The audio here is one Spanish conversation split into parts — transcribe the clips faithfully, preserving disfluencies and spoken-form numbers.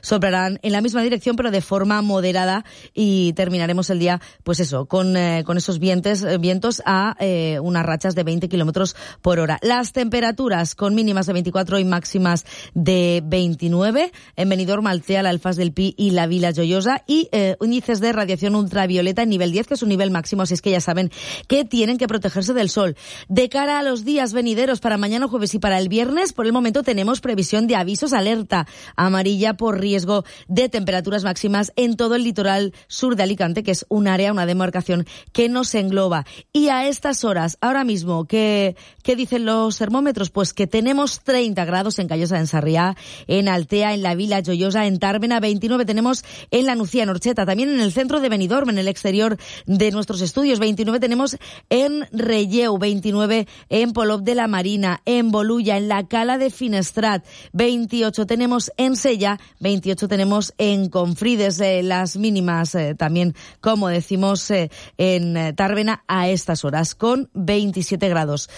soplarán en la misma dirección, pero de forma moderada, y terminaremos el día, pues eso, con, eh, con esos vientos, vientos a eh, unas rachas de veinte kilómetros por hora. Las temperaturas con mínimas de veinticuatro y máximas de veintinueve en Benidorm, Altea, la Alfaz del Pi y la Vila Joiosa, y eh, índices de radiación ultravioleta en nivel diez, que es un nivel máximo, así es que ya saben que tienen que protegerse del sol. De cara a los días venideros para mañana jueves y para el viernes, por el momento tenemos previsión de avisos, alerta amarilla por riesgo de temperaturas máximas en todo el litoral sur de Alicante, que es un área, una demarcación que nos engloba. Y a estas horas, ahora mismo, ¿qué, qué dicen los termómetros? Pues que tenemos treinta grados en Callosa de Sarriá, en Altea, en la Vila Joiosa, en Tàrbena, veintinueve tenemos en la Nucía, en Orxeta, también en el centro de Benidorm, en el exterior de nuestros estudios, veintinueve tenemos en Relleu, veintinueve en Polop de la Marina, en Bolulla, en la Cala de Finestrat, veintiocho tenemos en Sella, veintiocho tenemos en Confrides, eh, las mínimas eh, también, como decimos, eh, en eh, Tàrbena a estas horas, con veintisiete grados.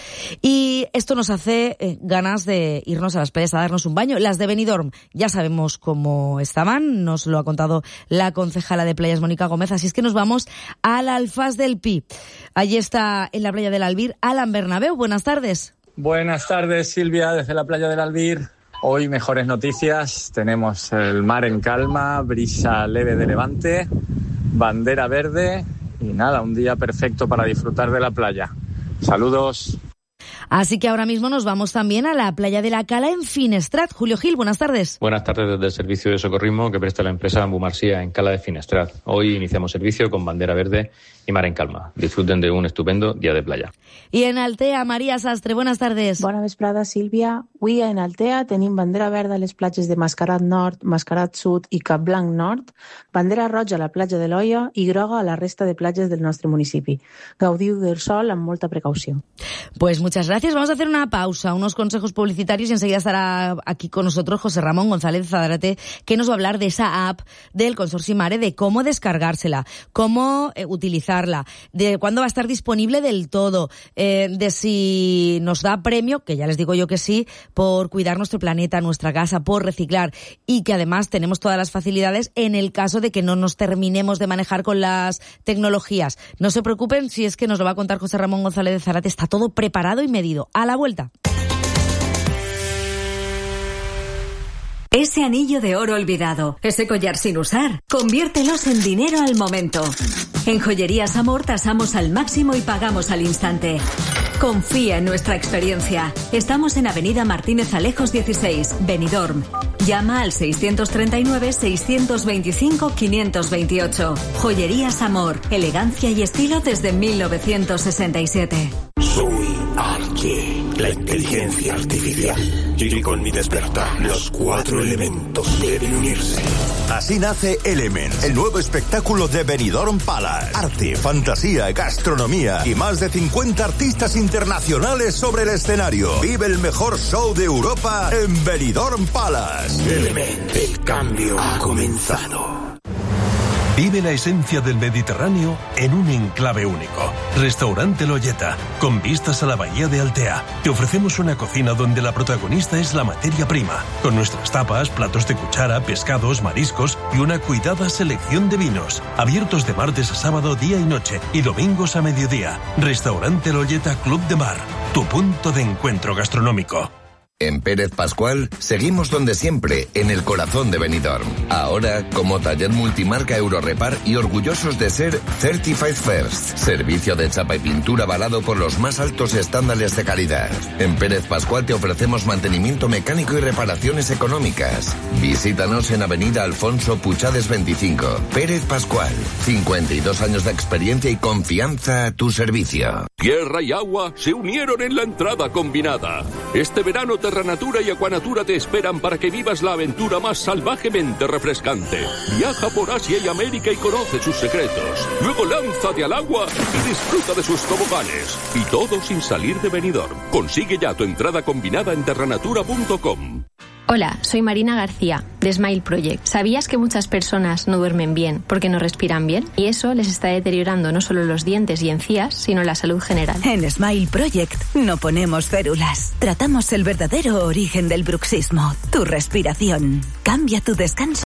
Y esto nos hace eh, ganas de irnos a las playas a darnos un baño. Las de Benidorm ya sabemos cómo estaban, nos lo ha contado la concejala de playas, Mónica Gómez, así es que nos vamos al Alfaz del Pi. Allí está, en la playa del Albir, Alan Bernabeu. Buenas tardes. Buenas tardes, Silvia, desde la playa del Albir. Hoy mejores noticias, tenemos el mar en calma, brisa leve de levante, bandera verde y nada, un día perfecto para disfrutar de la playa. Saludos. Así que ahora mismo nos vamos también a la playa de la Cala en Finestrat. Julio Gil, buenas tardes. Buenas tardes desde el servicio de socorrismo que presta la empresa Ambumarsía en Cala de Finestrat. Hoy iniciamos servicio con bandera verde y mar en calma. Disfruten de un estupendo día de playa. I en Altea, Maria Sastre, buenas tardes. Bona vesprada, Sílvia. Avui en Altea tenim bandera verda a les platges de Mascarat Nord, Mascarat Sud i Capblanc Nord, bandera roja a la platja de l'Olla i groga a la resta de platges del nostre municipi. Gaudiu del sol amb molta precaució. Pues muchas gracias. Vamos a hacer una pausa, unos consejos publicitarios, y enseguida estará aquí con nosotros José Ramón González Zadarate, que nos va a hablar de esa app del Consorci Mare, de cómo descargársela, cómo eh, utilizarla, de cuándo va a estar disponible del todo, eh, de si nos da premio, que ya les digo yo que sí, por cuidar nuestro planeta, nuestra casa, por reciclar, y que además tenemos todas las facilidades en el caso de que no nos terminemos de manejar con las tecnologías. No se preocupen, si es que nos lo va a contar José Ramón González de Zarate, está todo preparado y medido. A la vuelta. Ese anillo de oro olvidado, ese collar sin usar, conviértelos en dinero al momento. En Joyerías Amor tasamos al máximo y pagamos al instante. Confía en nuestra experiencia. Estamos en Avenida Martínez Alejos dieciséis, Benidorm. Llama al seiscientos treinta y nueve, seiscientos veinticinco, quinientos veintiocho. Joyerías Amor, elegancia y estilo desde mil novecientos sesenta y siete. Soy Archie, la inteligencia artificial. Y con mi despertar, los cuatro elementos deben unirse. Así nace Element, el nuevo espectáculo de Benidorm Palace. Arte, fantasía, gastronomía y más de cincuenta artistas internacionales sobre el escenario. Vive el mejor show de Europa en Benidorm Palace. Element, el cambio ha comenzado. Vive la esencia del Mediterráneo en un enclave único. Restaurante Loyeta, con vistas a la bahía de Altea. Te ofrecemos una cocina donde la protagonista es la materia prima, con nuestras tapas, platos de cuchara, pescados, mariscos y una cuidada selección de vinos. Abiertos de martes a sábado, día y noche, y domingos a mediodía. Restaurante Loyeta Club de Mar, tu punto de encuentro gastronómico. En Pérez Pascual seguimos donde siempre, en el corazón de Benidorm. Ahora como taller multimarca Eurorepar y orgullosos de ser Certified First, servicio de chapa y pintura avalado por los más altos estándares de calidad. En Pérez Pascual te ofrecemos mantenimiento mecánico y reparaciones económicas. Visítanos en Avenida Alfonso Puchades veinticinco. Pérez Pascual, cincuenta y dos años de experiencia y confianza a tu servicio. Tierra y agua se unieron en la entrada combinada. Este verano Terranatura y Aquanatura te esperan para que vivas la aventura más salvajemente refrescante. Viaja por Asia y América y conoce sus secretos. Luego lánzate al agua y disfruta de sus toboganes. Y todo sin salir de Benidorm. Consigue ya tu entrada combinada en terranatura punto com. Hola, soy Marina García, de Smile Project. ¿Sabías que muchas personas no duermen bien porque no respiran bien? Y eso les está deteriorando no solo los dientes y encías, sino la salud general. En Smile Project no ponemos férulas. Tratamos el verdadero origen del bruxismo, tu respiración. Cambia tu descanso